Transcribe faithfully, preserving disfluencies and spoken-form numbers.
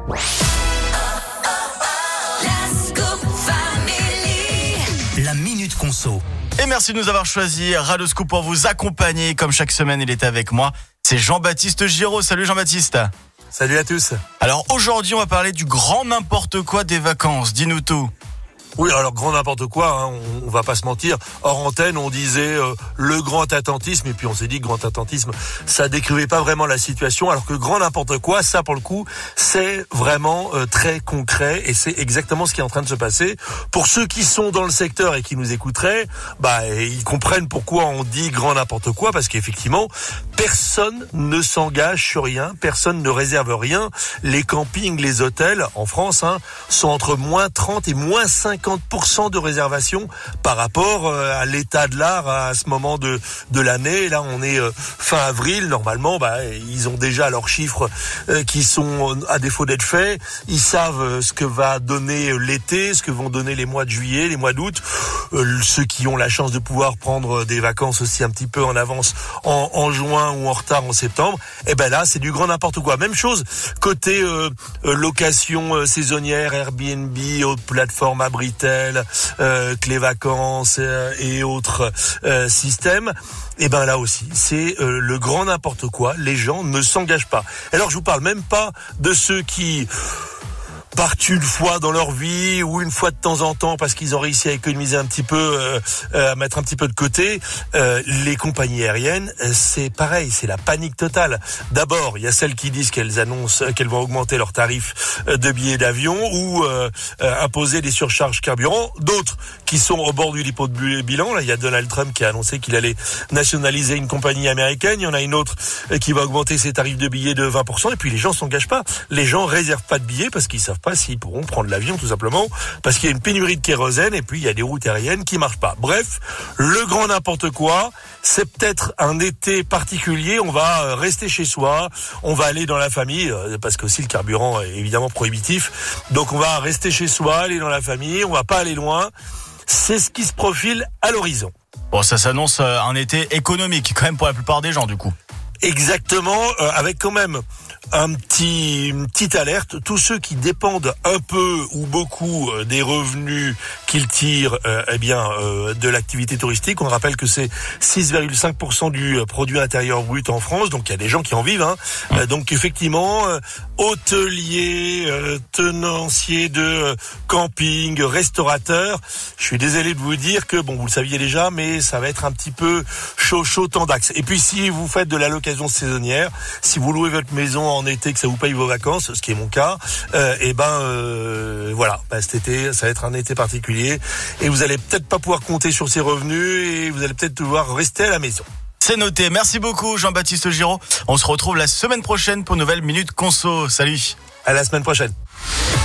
La Minute Conso. Et merci de nous avoir choisi Radoscoop pour vous accompagner. Comme chaque semaine, il est avec moi. C'est Jean-Baptiste Giraud. Salut Jean-Baptiste. Salut à tous. Alors aujourd'hui, on va parler du grand n'importe quoi des vacances. Dis-nous tout. Oui, alors grand n'importe quoi, hein, on, on va pas se mentir. Hors antenne, on disait euh, le grand attentisme, et puis on s'est dit grand attentisme, ça décrivait pas vraiment la situation, alors que grand n'importe quoi, ça pour le coup, c'est vraiment euh, très concret, et c'est exactement ce qui est en train de se passer. Pour ceux qui sont dans le secteur et qui nous écouteraient, bah ils comprennent pourquoi on dit grand n'importe quoi, parce qu'effectivement, personne ne s'engage sur rien, personne ne réserve rien. Les campings, les hôtels en France hein, sont entre moins trente et moins cinquante pour cent de réservations par rapport à l'état de l'art à ce moment de de l'année. Là, on est fin avril. Normalement, bah, ils ont déjà leurs chiffres qui sont à défaut d'être faits. Ils savent ce que va donner l'été, ce que vont donner les mois de juillet, les mois d'août. Ceux qui ont la chance de pouvoir prendre des vacances aussi un petit peu en avance en, en juin ou en retard en septembre, et ben là, c'est du grand n'importe quoi. Même chose côté euh, location saisonnière, Airbnb, autres plateformes abri Euh, Clé Vacances euh, et autres euh, systèmes, et ben là aussi c'est euh, le grand n'importe quoi. Les gens ne s'engagent pas. Alors je vous parle même pas de ceux qui partent une fois dans leur vie ou une fois de temps en temps parce qu'ils ont réussi à économiser un petit peu, euh, euh, à mettre un petit peu de côté. Euh, les compagnies aériennes, c'est pareil, c'est la panique totale. D'abord, il y a celles qui disent qu'elles annoncent qu'elles vont augmenter leurs tarifs de billets d'avion ou euh, euh, imposer des surcharges carburant. D'autres qui sont au bord du dépôt de bilan. Là, il y a Donald Trump qui a annoncé qu'il allait nationaliser une compagnie américaine. Il y en a une autre qui va augmenter ses tarifs de billets de vingt pour cent. Et puis les gens s'engagent pas. Les gens réservent pas de billets parce qu'ils savent pas s'ils pourront prendre l'avion, tout simplement parce qu'il y a une pénurie de kérosène et puis il y a des routes aériennes qui marchent pas. Bref, le grand n'importe quoi. C'est peut-être un été particulier. On va rester chez soi, on va aller dans la famille parce que aussi le carburant est évidemment prohibitif. Donc on va rester chez soi, aller dans la famille, on va pas aller loin. C'est ce qui se profile à l'horizon. Bon, ça s'annonce un été économique quand même pour la plupart des gens du coup. Exactement, euh, avec quand même un petit, une petite alerte. Tous ceux qui dépendent un peu ou beaucoup euh, des revenus qu'ils tirent, euh, eh bien, euh, de l'activité touristique. On rappelle que c'est six virgule cinq pour cent du produit intérieur brut en France. Donc il y a des gens qui en vivent. Hein. Euh, donc effectivement, euh, hôteliers, euh, tenanciers de euh, camping, restaurateurs. Je suis désolé de vous dire que bon, vous le saviez déjà, mais ça va être un petit peu chaud, chaud, tendax. Et puis si vous faites de la location saisonnière, si vous louez votre maison en été, que ça vous paye vos vacances, ce qui est mon cas, euh, et ben euh, voilà, ben, cet été, ça va être un été particulier, et vous allez peut-être pas pouvoir compter sur ces revenus, et vous allez peut-être devoir rester à la maison. C'est noté. Merci beaucoup Jean-Baptiste Giraud. On se retrouve la semaine prochaine pour une nouvelle Minute Conso. Salut. À la semaine prochaine.